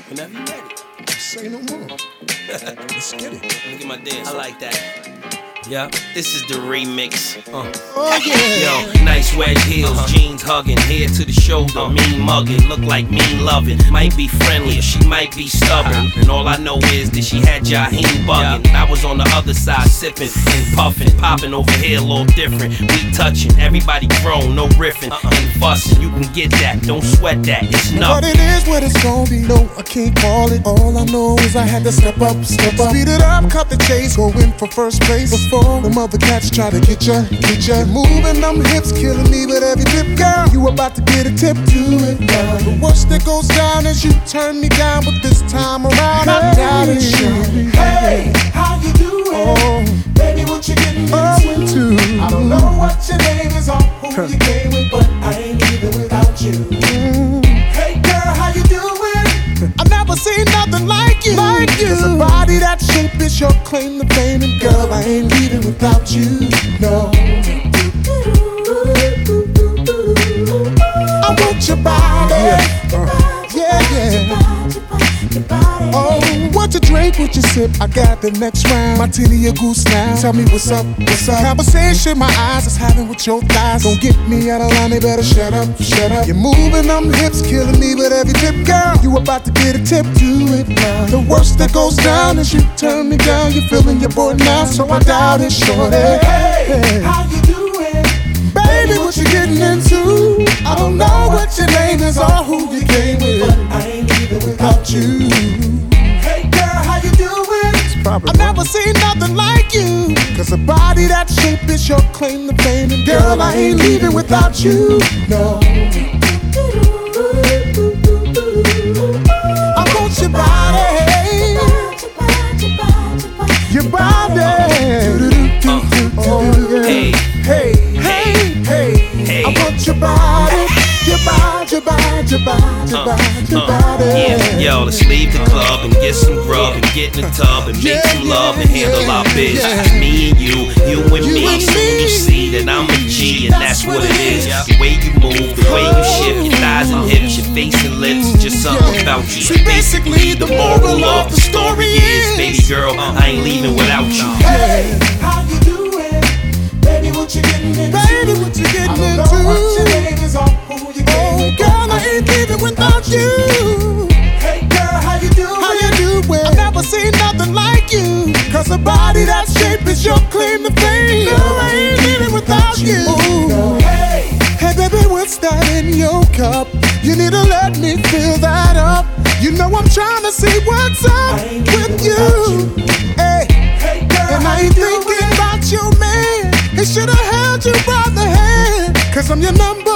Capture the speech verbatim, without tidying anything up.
Whenever you ready. Say no more. Let's get it. Let me get my dance. I like that. Yeah, this is the remix. Uh. Oh yeah. Yo, nice wedge heels, uh-huh. Jeans hugging, head to the shoulder, uh-huh. Mean mugging, look like mean loving. Might be friendly, or she might be stubborn. Uh-huh. And all I know is that she had Jaheem bugging. Yeah. I was on the other side sipping and puffing, popping over here a little different. We touching, everybody grown, no riffing, uh-uh. Ain't fussing. You can get that, don't sweat that. It's nothing. What it is, what it's gonna be. No, I can't call it. All I know is I had to step up, step up, speed it up, cut the chase, go in for first place. Before them other cats try to get ya, get ya. Moving them hips, killing me with every dip, girl. You about to get a tip, do it now. The worst that goes down is you turn me down, but this time around I doubt it. Hey, how you doing? Oh, baby, what you getting oh, into? into? I don't know what your name is or who you came with, but I ain't leaving without you. Mm. Hey, girl, how you doing? I've never seen nothing like you. Like you. Cause a body that shape is your claim to fame, and girl, I ain't leaving without you. No. I want your body. Yeah, uh, yeah. yeah. Oh, what you drink, what you sip? I got the next round. Martini or goose now. Tell me what's up, what's up? Conversation my eyes is having with your thighs. Don't get me out of line, they better shut up, shut up. You're moving them hips, killing me with every tip, girl. You about to get a tip, do it now. The worst that goes down is you turn me down. You're feeling your boy now, so I doubt it, shorty. Hey, hey, how you doing? Baby, what you getting into? I don't know what your name is or who you came with, but I ain't leaving without you. Hey girl, how you doing? I've never seen nothing like you. Cause a body that shape is your claim to fame, and girl, I ain't leaving without you. No. I want your body. Your body. Oh, yeah. Hey, hey, hey, hey, hey. I want your body. Your body, your body, your body, your body, your body. Yeah, yo, let's leave the club and get some grub and get in the tub and make yeah, some love yeah, and handle yeah, our biz. yeah. Me and you, you and You me. and Soon me. you see that I'm a G, and that's what it is. The way you move, the way you shift, your thighs and hips, your face and lips, just something about you. See, basically, the moral of the story is, baby girl, I ain't leaving without you. Hey, how you doing? Baby, what you getting into? Baby, what you getting I don't into? know what your name is or who you came with, girl, I ain't leaving without you. Hey girl, how you doing? How you doing? I've never seen nothing like you. Cause a body that shape is your claim to fame. Girl, I ain't leaving without you. Hey, hey baby, what's that in your cup? You need to let me fill that up. You know I'm trying to see what's up with you. you. Hey, hey girl, and I ain't thinking about your man. He should've held you by the hand. Cause I'm your number